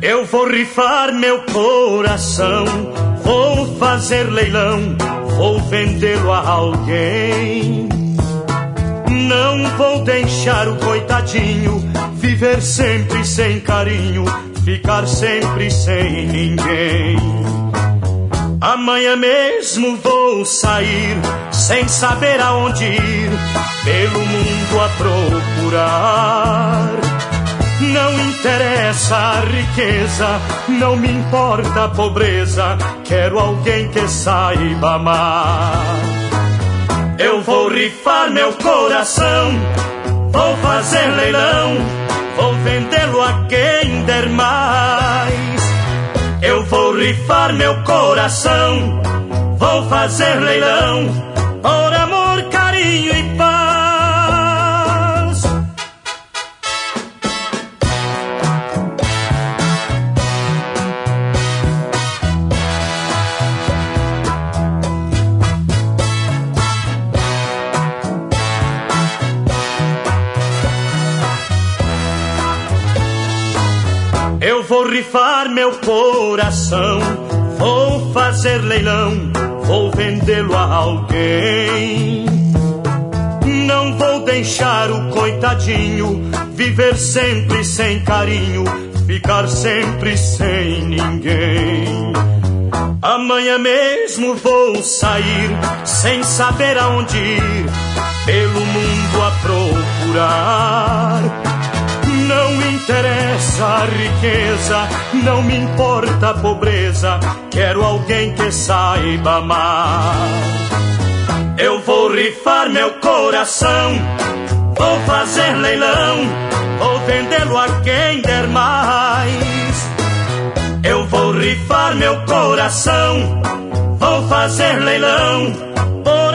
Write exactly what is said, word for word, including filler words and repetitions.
Eu vou rifar meu coração, vou fazer leilão, vou vendê-lo a alguém. Não vou deixar o coitadinho viver sempre sem carinho, ficar sempre sem ninguém. Amanhã mesmo vou sair, sem saber aonde ir, pelo mundo a procurar. Não interessa a riqueza, não me importa a pobreza, quero alguém que saiba amar. Eu vou rifar meu coração, vou fazer leilão, vou vendê-lo a quem der mais. Eu vou rifar meu coração, vou fazer leilão, por amor, carinho e paz. Eu vou rifar meu coração, vou fazer leilão, vou vendê-lo a alguém. Não vou deixar o coitadinho viver sempre sem carinho, ficar sempre sem ninguém. Amanhã mesmo vou sair, sem saber aonde ir, pelo mundo a procurar. Não interessa a riqueza, não me importa a pobreza, quero alguém que saiba amar. Eu vou rifar meu coração, vou fazer leilão, vou vendê-lo a quem der mais. Eu vou rifar meu coração, vou fazer leilão,